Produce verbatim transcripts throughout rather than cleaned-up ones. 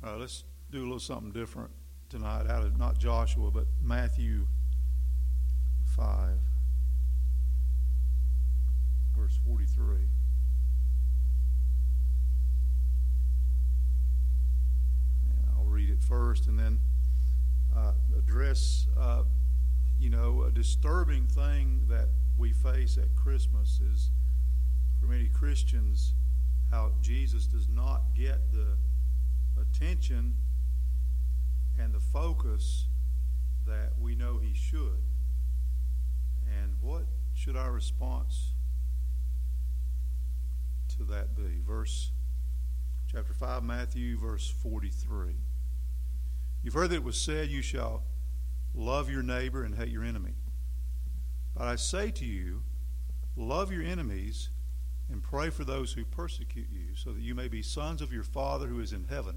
All right, let's do a little something different tonight out of not Joshua, but Matthew five, verse forty-three. And I'll read it first and then uh, address, uh, you know, a disturbing thing that we face at Christmas is, for many Christians, how Jesus does not get the attention and the focus that we know he should. And what should our response to that be? Verse chapter five, Matthew, verse forty-three. You've heard that it was said, you shall love your neighbor and hate your enemy. But I say to you, love your enemies and pray for those who persecute you, so that you may be sons of your Father who is in heaven.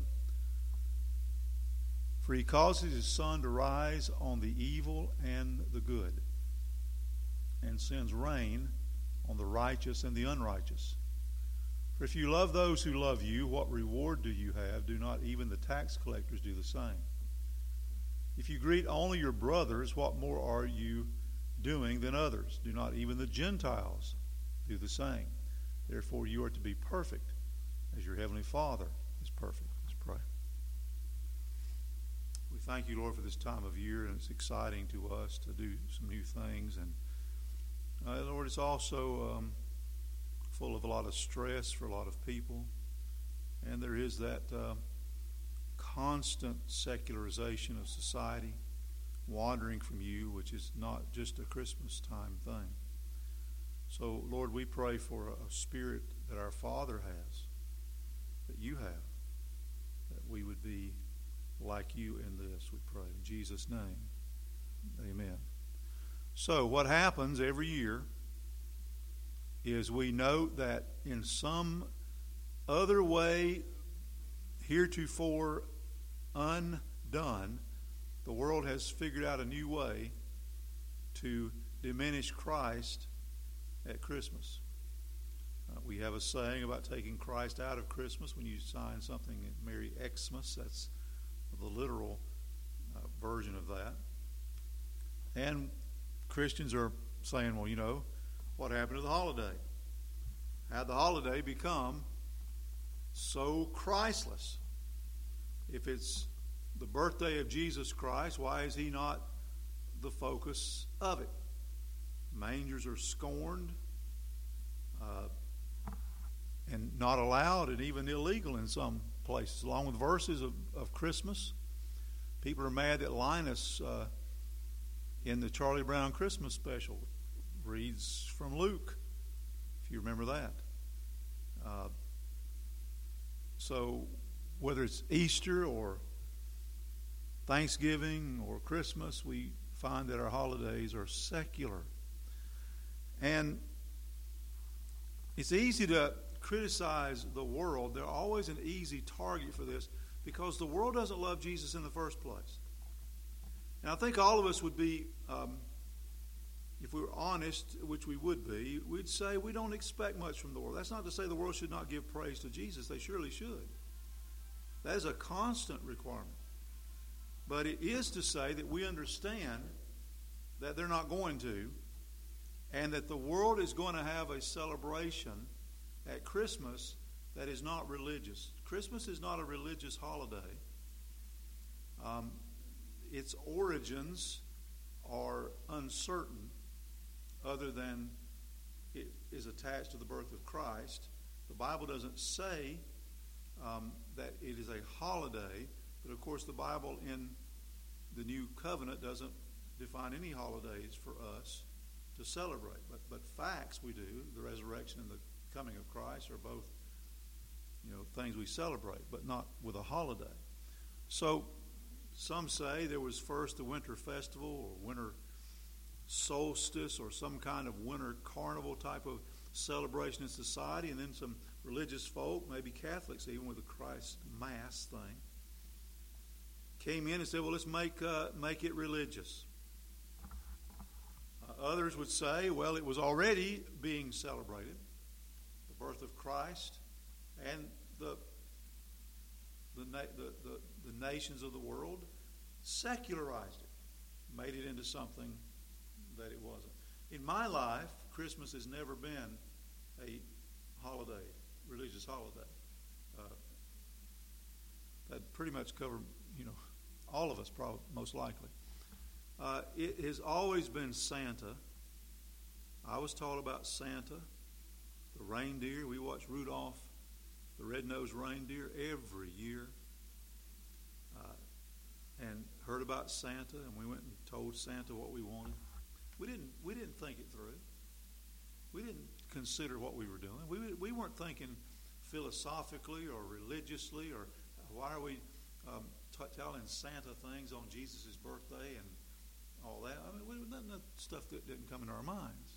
For he causes his sun to rise on the evil and the good, and sends rain on the righteous and the unrighteous. For if you love those who love you, what reward do you have? Do not even the tax collectors do the same? If you greet only your brothers, what more are you doing than others? Do not even the Gentiles do the same? Therefore you are to be perfect, as your heavenly Father is perfect. Let's pray. We thank you, Lord, for this time of year, and it's exciting to us to do some new things. And uh, Lord, it's also um, full of a lot of stress for a lot of people. And there is that uh, constant secularization of society, wandering from you, which is not just a Christmas time thing. So, Lord, we pray for a, a spirit that our Father has, that you have, that we would be like you in this, we pray. In Jesus' name, amen. So, what happens every year is we note that in some other way heretofore undone, the world has figured out a new way to diminish Christ at Christmas. Uh, we have a saying about taking Christ out of Christmas. When you sign something at Merry Xmas, that's the literal uh, version of that. And Christians are saying, well, you know, what happened to the holiday? How'd the holiday become so Christless? If it's the birthday of Jesus Christ, why is he not the focus of it? Mangers are scorned uh, and not allowed, and even illegal in some places. Along with verses of, of Christmas, people are mad that Linus uh, in the Charlie Brown Christmas special reads from Luke, if you remember that. Uh, so whether it's Easter or Thanksgiving or Christmas, we find that our holidays are secular. And it's easy to criticize the world. They're always an easy target for this because the world doesn't love Jesus in the first place. And I think all of us would be, um, if we were honest, which we would be, we'd say we don't expect much from the world. That's not to say the world should not give praise to Jesus. They surely should. That is a constant requirement. But it is to say that we understand that they're not going to, and that the world is going to have a celebration at Christmas that is not religious. Christmas is not a religious holiday. Um, its origins are uncertain, other than it is attached to the birth of Christ. The Bible doesn't say um, that it is a holiday, but of course the Bible in the New Covenant doesn't define any holidays for us to celebrate. But but facts we do. The resurrection and the coming of Christ are both, you know, things we celebrate, but not with a holiday. So some say there was first the winter festival or winter solstice or some kind of winter carnival type of celebration in society, and then some religious folk, maybe Catholics even, with the Christ Mass thing, came in and said, well, let's make uh, make it religious. Uh, others would say, well, it was already being celebrated, the birth of Christ, and the the, na- the, the, the nations of the world secularized it, made it into something that it wasn't. In my life, Christmas has never been a holiday, religious holiday. Uh, that pretty much covered, you know, all of us, probably most likely. Uh, it has always been Santa. I was taught about Santa, the reindeer. We watch Rudolph, the red-nosed reindeer, every year. Uh, and heard about Santa, and we went and told Santa what we wanted. We didn't. We didn't think it through. We didn't consider what we were doing. We we weren't thinking philosophically or religiously or why are we um, t- telling Santa things on Jesus' birthday and all that. I mean, we, none of that stuff that didn't come into our minds.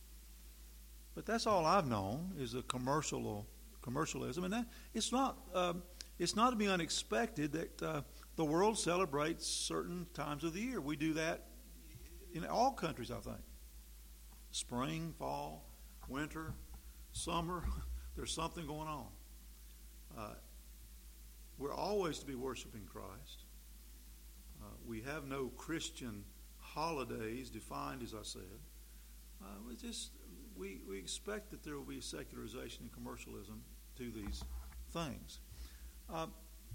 But that's all I've known is a commercial commercialism, and that it's not um, it's not to be unexpected that uh, the world celebrates certain times of the year. We do that in all countries, I think. Spring, fall, winter, summer, there's something going on. Uh, we're always to be worshiping Christ. Uh, we have no Christian holidays defined, as I said. Uh, we just we we expect that there will be secularization and commercialism to these things. Uh,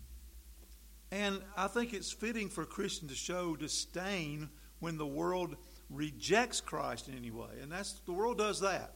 and I think it's fitting for a Christian to show disdain when the world rejects Christ in any way. And that's the world does that.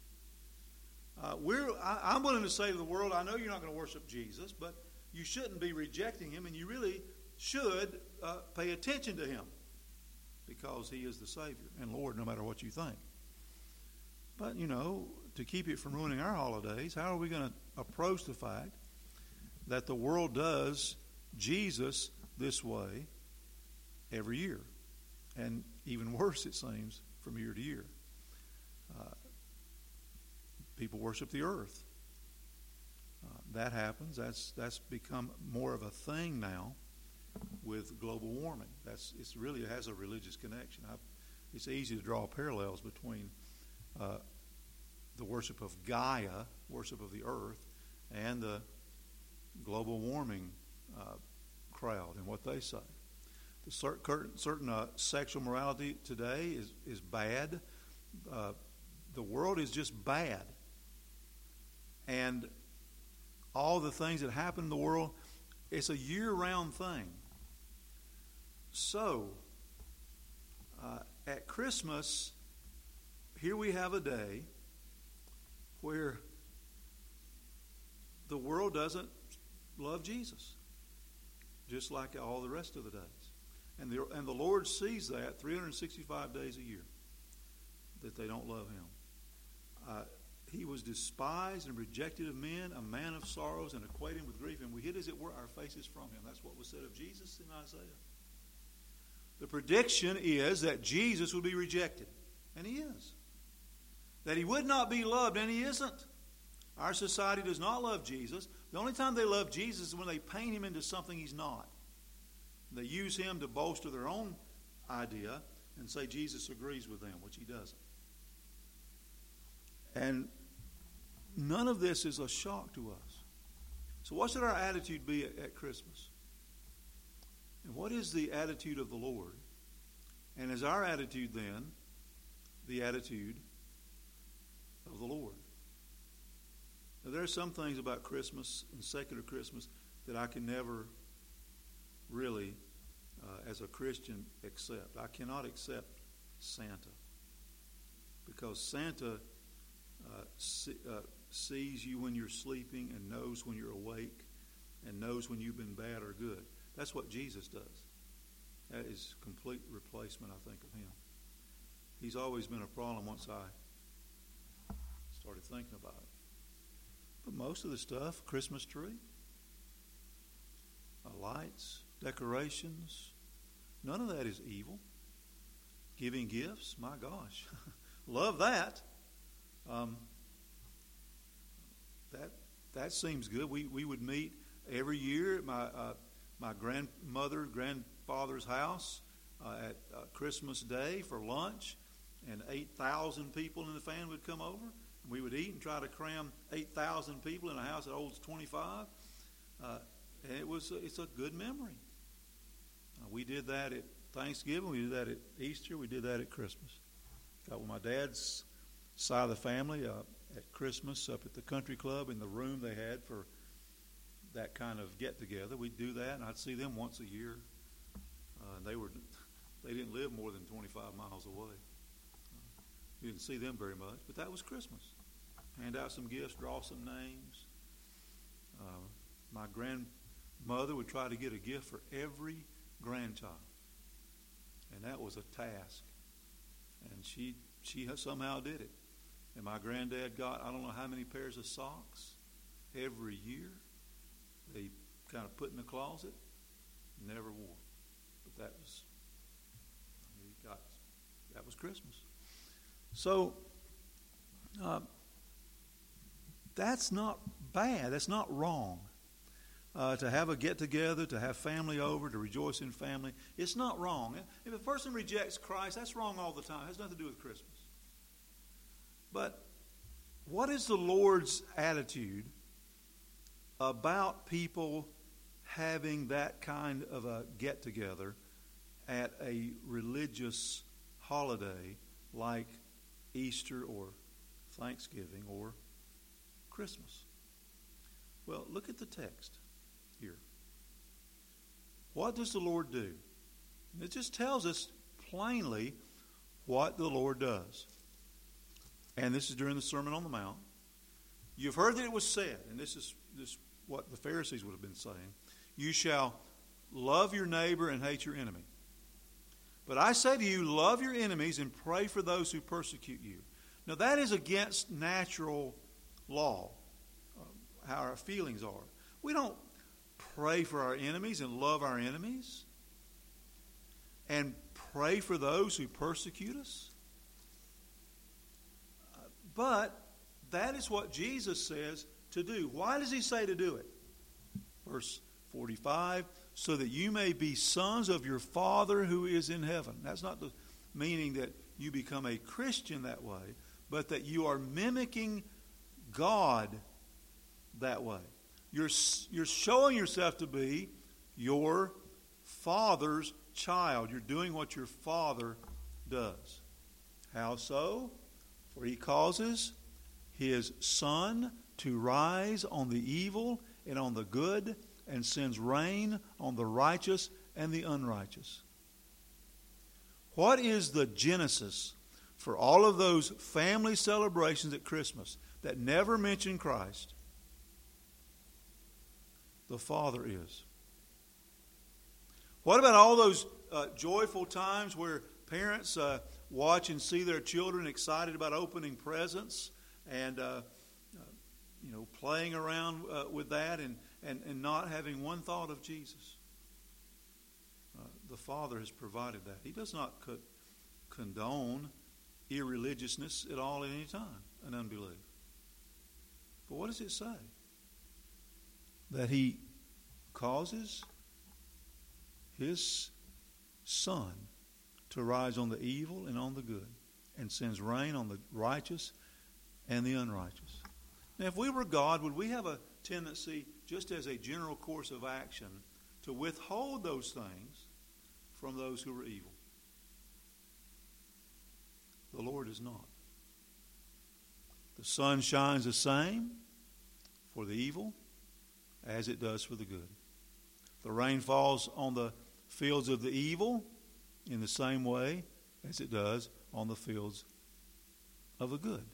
Uh, we're I, I'm willing to say to the world, I know you're not going to worship Jesus, but you shouldn't be rejecting him, and you really should uh, pay attention to him because he is the Savior and Lord no matter what you think. But, you know, to keep it from ruining our holidays, how are we going to approach the fact that the world does Jesus this way every year? And even worse, it seems, from year to year. Uh, people worship the earth. Uh, that happens. That's that's become more of a thing now with global warming. That's it's really it has a religious connection. I, it's easy to draw parallels between uh, the worship of Gaia, worship of the earth, and the global warming uh, crowd and what they say. The certain, certain uh, sexual morality today is, is bad. Uh, the world is just bad. And all the things that happen in the world, it's a year-round thing. So, uh, at Christmas, here we have a day where the world doesn't love Jesus, just like all the rest of the days. And the, and the Lord sees that three hundred sixty-five days a year, that they don't love him. Uh, he was despised and rejected of men, a man of sorrows, and acquainted with grief, and we hid, as it were, our faces from him. That's what was said of Jesus in Isaiah. The prediction is that Jesus would be rejected, and he is. That he would not be loved, and he isn't. Our society does not love Jesus. The only time they love Jesus is when they paint him into something he's not. They use him to bolster their own idea and say Jesus agrees with them, which he doesn't. And none of this is a shock to us. So what should our attitude be at, at Christmas? And what is the attitude of the Lord? And is our attitude then the attitude of the Lord? Now, there are some things about Christmas and secular Christmas that I can never really, uh, as a Christian, accept. I cannot accept Santa because Santa uh, see, uh, sees you when you're sleeping and knows when you're awake and knows when you've been bad or good. That's what Jesus does. That is complete replacement, I think, of him. He's always been a problem once I started thinking about it. But most of the stuff, Christmas tree, uh, lights, decorations, none of that is evil. Giving gifts, my gosh, love that. Um, that that seems good. We we would meet every year at my uh, my grandmother grandfather's house uh, at uh, Christmas Day for lunch, and eight thousand people in the family would come over. We would eat and try to cram eight thousand people in a house that holds twenty-five. Uh, And it was, it's a good memory. Uh, we did that at Thanksgiving. We did that at Easter. We did that at Christmas. Got with my dad's side of the family uh, at Christmas up at the country club in the room they had for that kind of get-together. We'd do that, and I'd see them once a year. Uh, they were, they didn't live more than twenty-five miles away. Uh, you didn't see them very much, but that was Christmas. Hand out some gifts, draw some names. Uh, my grandmother would try to get a gift for every grandchild, and that was a task. And she she somehow did it. And my granddad got I don't know how many pairs of socks every year. They kind of put in the closet, never wore. But that was he got that was Christmas. So uh, that's not bad. That's not wrong. Uh, to have a get-together, to have family over, to rejoice in family. It's not wrong. If a person rejects Christ, that's wrong all the time. It has nothing to do with Christmas. But what is the Lord's attitude about people having that kind of a get-together at a religious holiday like Easter or Thanksgiving or Christmas? Well, look at the text here. What does the Lord do? It just tells us plainly what the Lord does. And this is during the Sermon on the Mount. You've heard that it was said, and this is this what the Pharisees would have been saying, you shall love your neighbor and hate your enemy. But I say to you, love your enemies and pray for those who persecute you. Now that is against natural law, uh, how our feelings are. We don't pray for our enemies and love our enemies and pray for those who persecute us. Uh, but that is what Jesus says to do. Why does he say to do it? Verse forty-five, so that you may be sons of your Father who is in heaven. That's not the meaning that you become a Christian that way, but that you are mimicking God that way. You're, you're showing yourself to be your Father's child. You're doing what your Father does. How so? For he causes his sun to rise on the evil and on the good, and sends rain on the righteous and the unrighteous. What is the genesis for all of those family celebrations at Christmas that never mention Christ? The Father is. What about all those uh, joyful times where parents uh, watch and see their children excited about opening presents and uh, uh, you know playing around uh, with that and, and, and not having one thought of Jesus? Uh, the Father has provided that. He does not co- condone irreligiousness at all at any time, and unbelief. But what does it say? That he causes his sun to rise on the evil and on the good, and sends rain on the righteous and the unrighteous. Now, if we were God, would we have a tendency, just as a general course of action, to withhold those things from those who are evil? The Lord is not. The sun shines the same for the evil as it does for the good. The rain falls on the fields of the evil in the same way as it does on the fields of the good.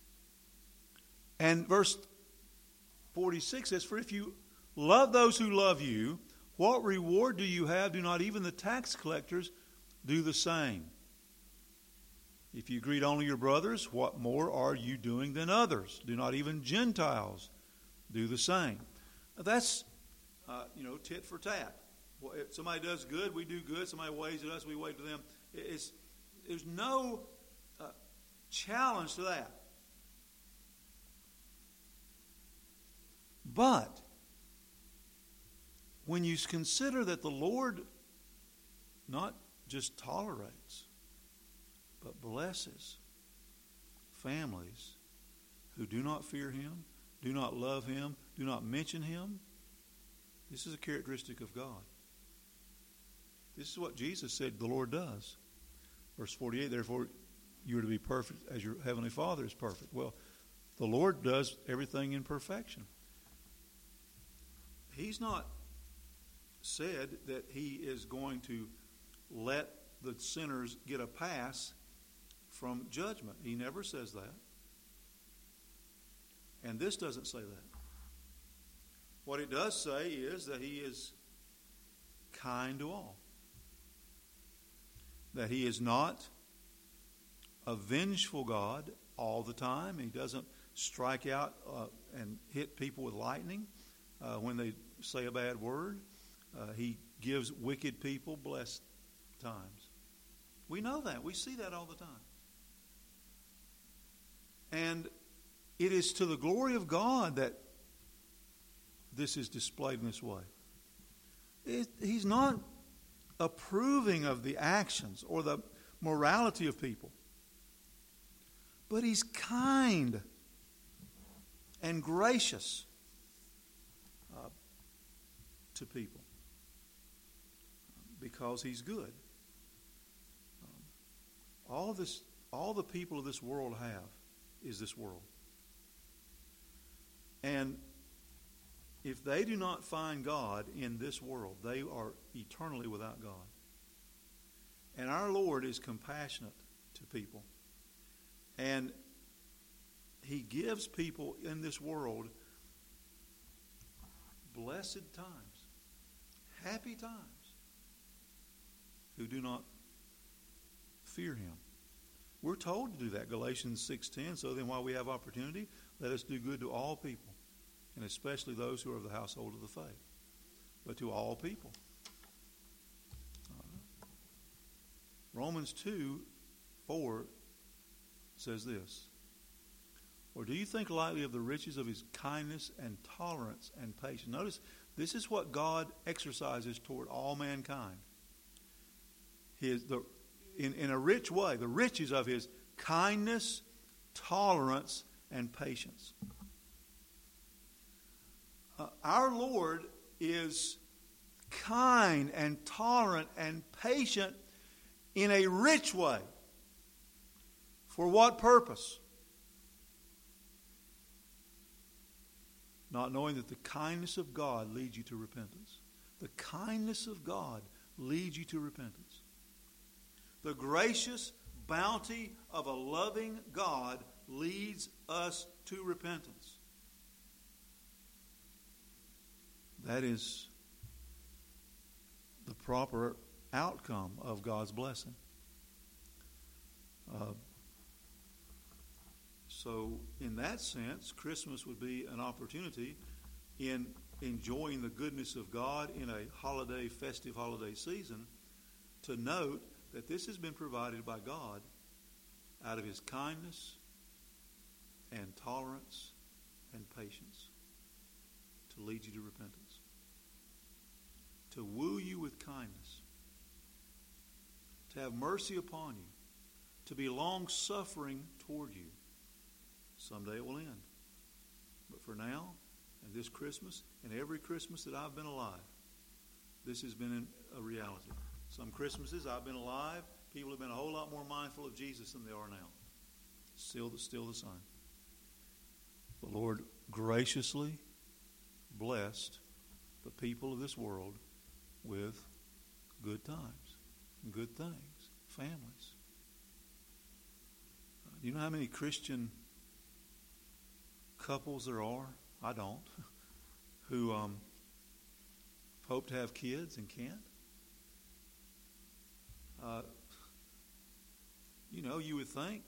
And verse forty-six says, for if you love those who love you, what reward do you have? Do not even the tax collectors do the same? If you greet only your brothers, what more are you doing than others? Do not even Gentiles do the same? That's, uh, you know, tit for tat. Well, if somebody does good, we do good. Somebody waves at us, we wave to them. It's, there's no uh, challenge to that. But when you consider that the Lord not just tolerates, but blesses families who do not fear him, do not love him, do not mention him, This is a characteristic of God. This is what Jesus said the Lord does. Verse forty-eight, therefore you are to be perfect as your heavenly Father is perfect. Well, the Lord does everything in perfection. He's not said that he is going to let the sinners get a pass from judgment. He never says that. And this doesn't say that. What it does say is that he is kind to all. That he is not a vengeful God all the time. He doesn't strike out uh, and hit people with lightning uh, when they say a bad word. Uh, he gives wicked people blessed times. We know that. We see that all the time. And it is to the glory of God that this is displayed in this way. It, he's not approving of the actions or the morality of people. But he's kind and gracious uh, to people because he's good. Um, all this, all the people of this world have is this world. And if they do not find God in this world, they are eternally without God. And our Lord is compassionate to people. And he gives people in this world blessed times, happy times, who do not fear him. We're told to do that, Galatians six ten. So then while we have opportunity, let us do good to all people, and especially those who are of the household of the faith, but to all people. Uh, Romans two four says this, or do you think lightly of the riches of his kindness and tolerance and patience? Notice, this is what God exercises toward all mankind. His, the, in, in a rich way, the riches of his kindness, tolerance, and patience. Uh, our Lord is kind and tolerant and patient in a rich way. For what purpose? Not knowing that the kindness of God leads you to repentance. The kindness of God leads you to repentance. The gracious bounty of a loving God leads us to repentance. That is the proper outcome of God's blessing. Uh, So in that sense, Christmas would be an opportunity in enjoying the goodness of God in a holiday, festive holiday season, to note that this has been provided by God out of his kindness and tolerance and patience to lead you to repentance, to woo you with kindness, to have mercy upon you, to be long-suffering toward you. Someday it will end. But for now, and this Christmas, and every Christmas that I've been alive, this has been a reality. Some Christmases I've been alive, people have been a whole lot more mindful of Jesus than they are now. Still, still the same. The Lord graciously blessed the people of this world with good times, good things, families. Uh, do you know how many Christian couples there are? I don't. Who um, hope to have kids and can't? Uh, you know, you would think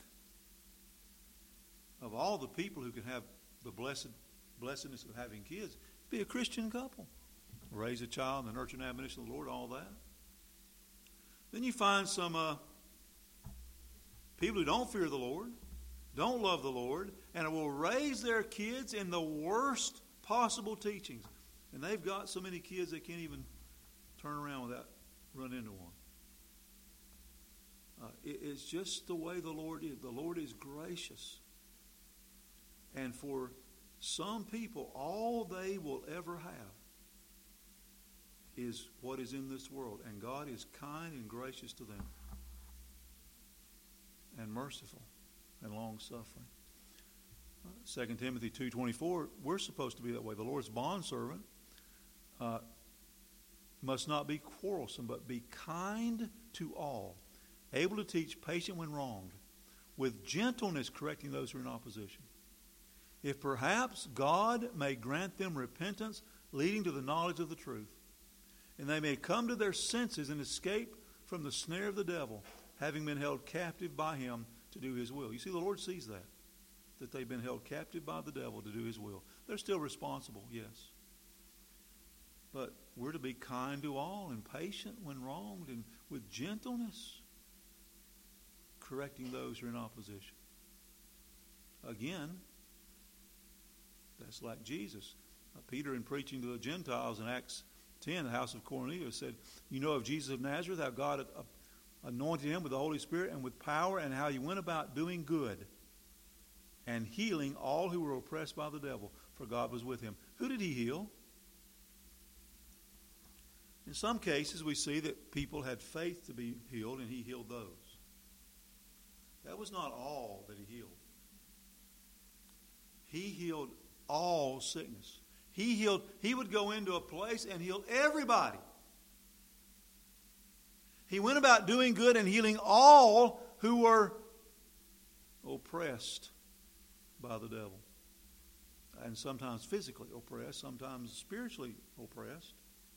of all the people who can have the blessed blessedness of having kids, be a Christian couple. Raise a child in the nurture and admonition of the Lord, all that. Then you find some uh, people who don't fear the Lord, don't love the Lord, and will raise their kids in the worst possible teachings. And they've got so many kids they can't even turn around without running into one. Uh, it, it's just the way the Lord is. The Lord is gracious. And for some people, all they will ever have is what is in this world, and God is kind and gracious to them, and merciful and long-suffering. Uh, Second Timothy two twenty-four, we're supposed to be that way. The Lord's bondservant uh, must not be quarrelsome, but be kind to all, able to teach, patient when wronged, with gentleness correcting those who are in opposition. If perhaps God may grant them repentance, leading to the knowledge of the truth, and they may come to their senses and escape from the snare of the devil, having been held captive by him to do his will. You see, the Lord sees that, that they've been held captive by the devil to do his will. They're still responsible, yes. But we're to be kind to all and patient when wronged, and with gentleness correcting those who are in opposition. Again, that's like Jesus. Uh, Peter, in preaching to the Gentiles in Acts ten, the house of Cornelius, said, "You know of Jesus of Nazareth, how God uh, anointed him with the Holy Spirit and with power, and how he went about doing good and healing all who were oppressed by the devil, for God was with him." Who did he heal? In some cases, we see that people had faith to be healed, and he healed those. That was not all that he healed. He healed all sickness. He healed, he would go into a place and heal everybody. He went about doing good and healing all who were oppressed by the devil. And sometimes physically oppressed, sometimes spiritually oppressed.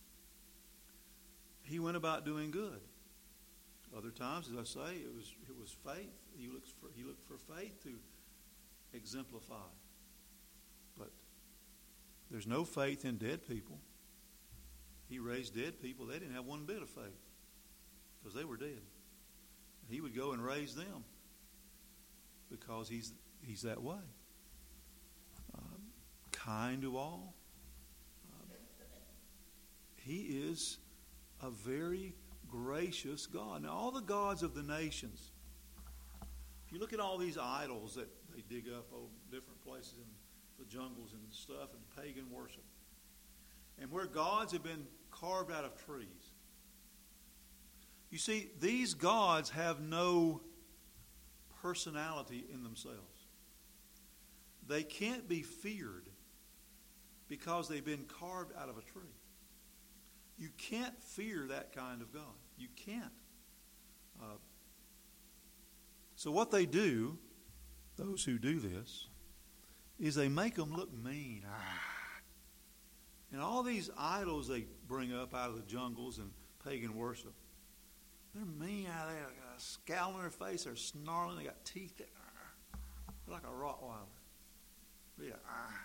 He went about doing good. Other times, as I say, it was it was faith. He looked for he looked for faith to exemplify. But there's no faith in dead people. He raised dead people. They didn't have one bit of faith because they were dead. He would go and raise them because he's he's that way. Um, kind to all. Um, he is a very gracious God. Now, all the gods of the nations, if you look at all these idols that they dig up over different places in the jungles and stuff, and pagan worship, and where gods have been carved out of trees, you see, these gods have no personality in themselves. They can't be feared because they've been carved out of a tree. You can't fear that kind of God. You can't. Uh, so what they do, those who do this, is they make them look mean. Ah. And all these idols they bring up out of the jungles and pagan worship, they're mean out there. They got a scowl on their face. They're snarling. They got teeth that ah. They're like a Rottweiler. Yeah, ah.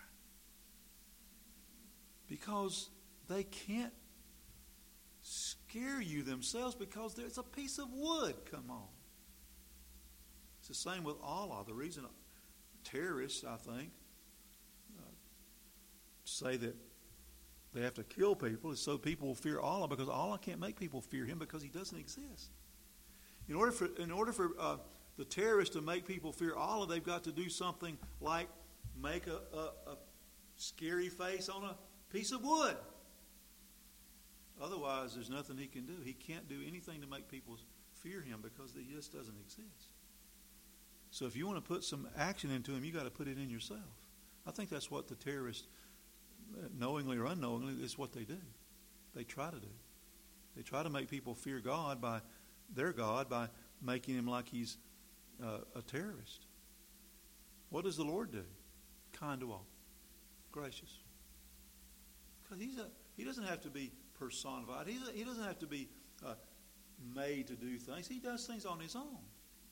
Because they can't scare you themselves because there's a piece of wood. Come on. It's the same with Allah. The reason terrorists, I think, uh, say that they have to kill people is so people will fear Allah, because Allah can't make people fear him because he doesn't exist. In order for in order for uh, the terrorists to make people fear Allah, they've got to do something like make a, a, a scary face on a piece of wood. Otherwise, there's nothing he can do. He can't do anything to make people fear him because he just doesn't exist. So if you want to put some action into him, you got to put it in yourself. I think that's what the terrorists, knowingly or unknowingly, is what they do. They try to do. They try to make people fear God by their God by making him like he's uh, a terrorist. What does the Lord do? Kind to all, gracious. Because he's a, he doesn't have to be personified. He, he doesn't have to be uh, made to do things. He does things on his own.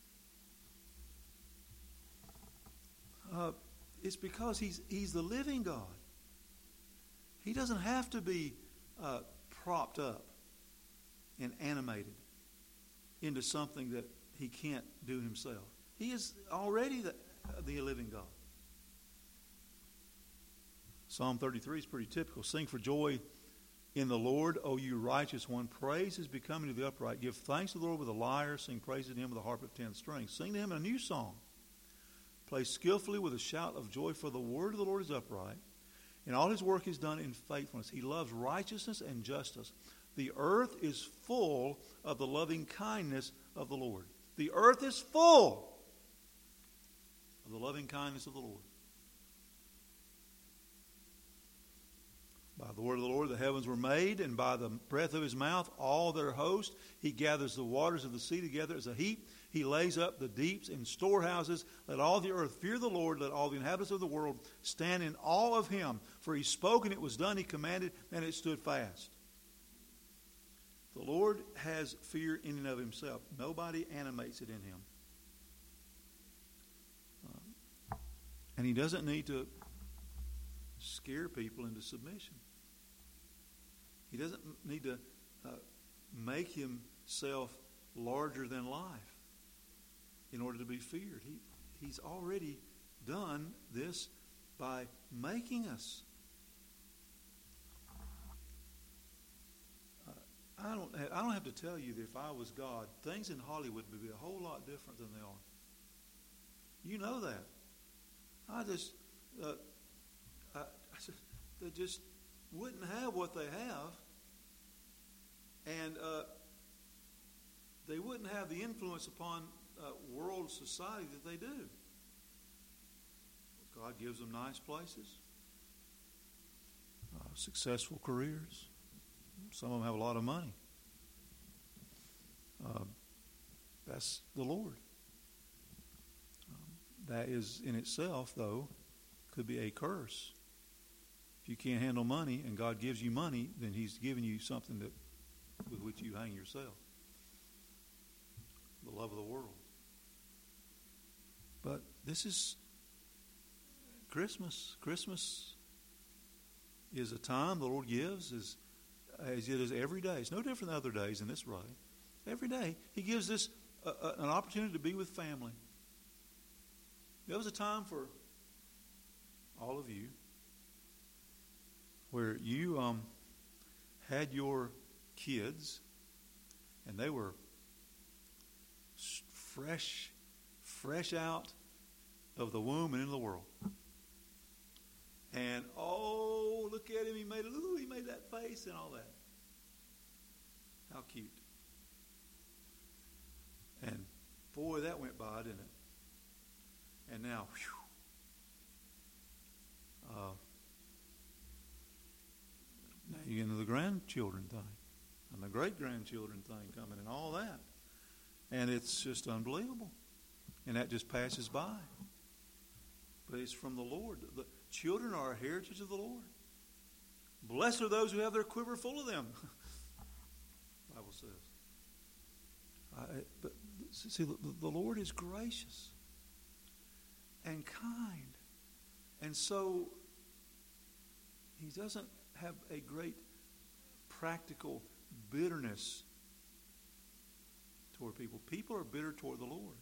Uh, it's because he's he's the living God. He doesn't have to be uh, propped up and animated into something that he can't do himself. He is already the, the living God. Psalm thirty-three is pretty typical. Sing for joy in the Lord, O you righteous one. Praise is becoming to the upright. Give thanks to the Lord with a lyre. Sing praise to him with a harp of ten strings. Sing to him a new song. Play skillfully with a shout of joy, for the word of the Lord is upright, and all his work is done in faithfulness. He loves righteousness and justice. The earth is full of the loving kindness of the Lord. The earth is full of the loving kindness of the Lord. By the word of the Lord the heavens were made, and by the breath of his mouth all their host. He gathers the waters of the sea together as a heap. He lays up the deeps in storehouses. Let all the earth fear the Lord. Let all the inhabitants of the world stand in awe of him. For he spoke, and it was done. He commanded, and it stood fast. The Lord has fear in and of himself. Nobody animates it in him. Uh, and he doesn't need to scare people into submission. He doesn't need to uh, make himself larger than life in order to be feared. He, he's already done this by making us. Uh, I don't. Have, I don't have to tell you that if I was God, things in Hollywood would be a whole lot different than they are. You know that. I just, uh, I, I just, they just wouldn't have what they have, and uh, they wouldn't have the influence upon uh, world society that they do. God gives them nice places, uh, successful careers. Some of them have a lot of money. Uh, that's the Lord. Um, that is in itself, though, could be a curse. If you can't handle money and God gives you money, then he's giving you something that with which you hang yourself. The love of the world. But this is Christmas. Christmas is a time the Lord gives as, as it is every day. It's no different than other days in this way. Every day he gives this uh, uh, an opportunity to be with family. There was a time for all of you where you um, had your kids, and they were fresh, fresh out of the womb and into the world. And oh, look at him! He made ooh, he made that face and all that. How cute! And boy, that went by, didn't it? And now, whew, uh, now you get into the grandchildren thing, and the great-grandchildren thing coming, and all that. And it's just unbelievable. And that just passes by. But it's from the Lord. The children are a heritage of the Lord. Blessed are those who have their quiver full of them, the Bible says. I, but see, the, the Lord is gracious and kind. And so he doesn't have a great practical bitterness toward people. People are bitter toward the Lord.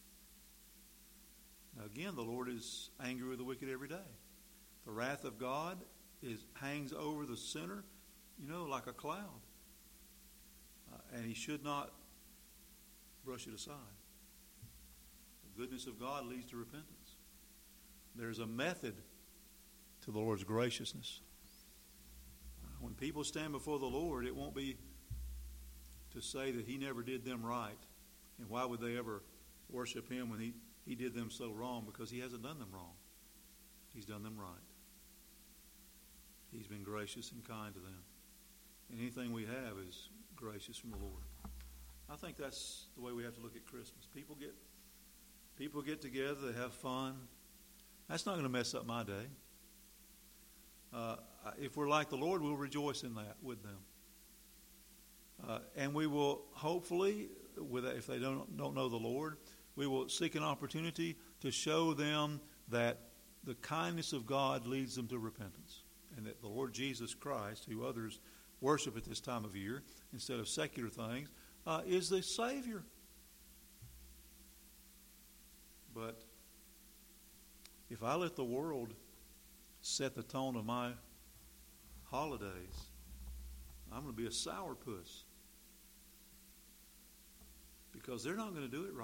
Now again, the Lord is angry with the wicked every day. The wrath of God is hangs over the sinner, you know, like a cloud. Uh, and he should not brush it aside. The goodness of God leads to repentance. There's a method to the Lord's graciousness. When people stand before the Lord, it won't be to say that he never did them right. And why would they ever worship him when he, he did them so wrong? Because he hasn't done them wrong. He's done them right. He's been gracious and kind to them. And anything we have is gracious from the Lord. I think that's the way we have to look at Christmas. People get people get together, they have fun. That's not going to mess up my day. Uh, if we're like the Lord, we'll rejoice in that with them. Uh, and we will hopefully, with if they don't don't know the Lord, we will seek an opportunity to show them that the kindness of God leads them to repentance. And that the Lord Jesus Christ, who others worship at this time of year, instead of secular things, uh, is the Savior. But if I let the world set the tone of my holidays, I'm going to be a sourpuss. Because they're not going to do it right.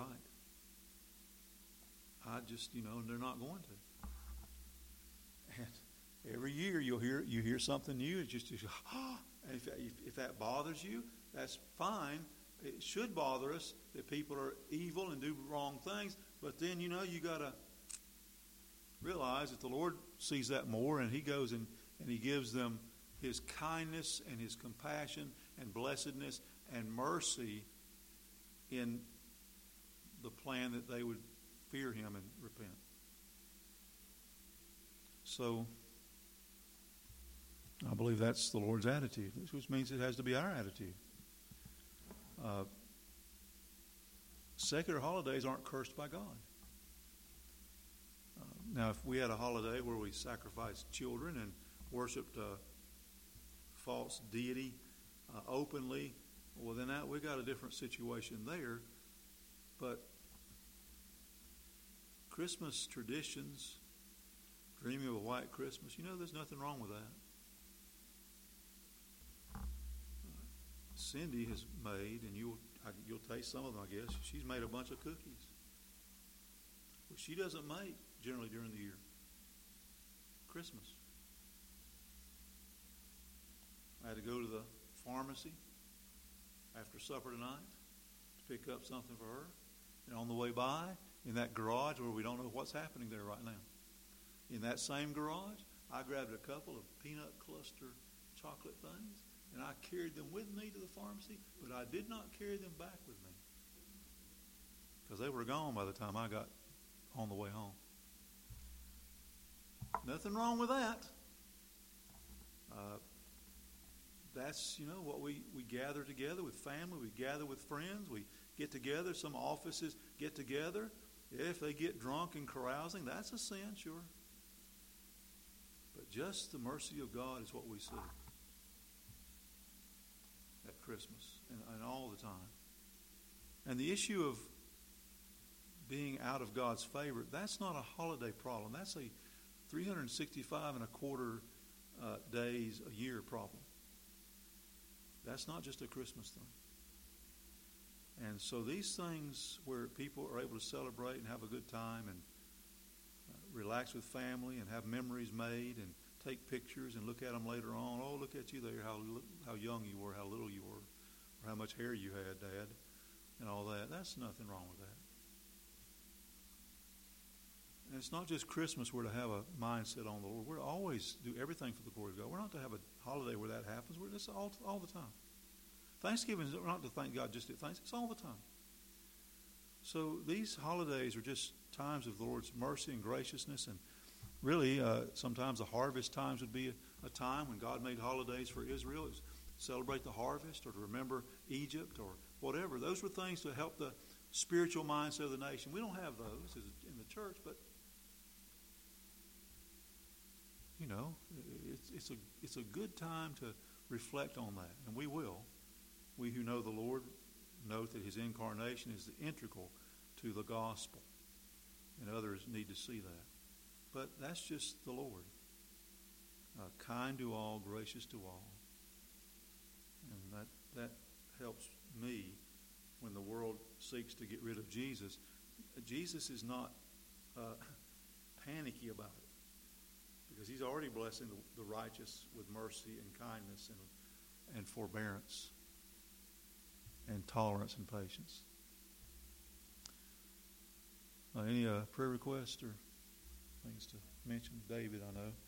I just, you know, they're not going to. And every year you'll hear you hear something new. It's just, just oh, And if, if, if that bothers you, that's fine. It should bother us that people are evil and do wrong things. But then, you know, you got to realize that the Lord sees that more, and He goes and, and He gives them His kindness and His compassion and blessedness and mercy in the plan that they would fear Him and repent. So, I believe that's the Lord's attitude, which means it has to be our attitude. Uh, secular holidays aren't cursed by God. Uh, now, if we had a holiday where we sacrificed children and worshipped a false deity uh, openly, well, then that, we got a different situation there. But Christmas traditions, dreaming of a white Christmas, you know, there's nothing wrong with that. Cindy has made, and you'll you'll taste some of them, I guess. She's made a bunch of cookies, which she doesn't make generally during the year. Christmas. I had to go to the pharmacy after supper tonight to pick up something for her. And on the way by, in that garage where we don't know what's happening there right now, in that same garage, I grabbed a couple of peanut cluster chocolate things, and I carried them with me to the pharmacy, but I did not carry them back with me because they were gone by the time I got on the way home. Nothing wrong with that. Uh, that's, you know, what we, we gather together with family. We gather with friends. We get together. Some offices get together. If they get drunk and carousing, that's a sin, sure. But just the mercy of God is what we see at Christmas and, and all the time. And the issue of being out of God's favor, that's not a holiday problem. That's a three hundred sixty-five and a quarter uh, days a year problem. That's not just a Christmas thing. And so these things where people are able to celebrate and have a good time and uh, relax with family and have memories made and take pictures and look at them later on. Oh, look at you there, how how young you were, how little you were, or how much hair you had, Dad, and all that. That's nothing wrong with that. And it's not just Christmas we're to have a mindset on the Lord. We're always do everything for the glory of God. We're not to have a holiday where that happens. We're just all, all the time. Thanksgiving is not to thank God just at Thanksgiving. It's all the time. So these holidays are just times of the Lord's mercy and graciousness. And really, uh, sometimes the harvest times would be a, a time when God made holidays for Israel. It was to celebrate the harvest or to remember Egypt or whatever. Those were things to help the spiritual mindset of the nation. We don't have those in the church, but you know, it's, it's, a, it's a good time to reflect on that, and we will. We who know the Lord note that His incarnation is integral to the gospel, and others need to see that. But that's just the Lord. Uh, kind to all, gracious to all. And that, that helps me when the world seeks to get rid of Jesus. Jesus is not uh, panicky about it, because He's already blessing the, the righteous with mercy and kindness and, and forbearance and tolerance and patience. Uh, any uh, prayer requests or things to mention? David, I know.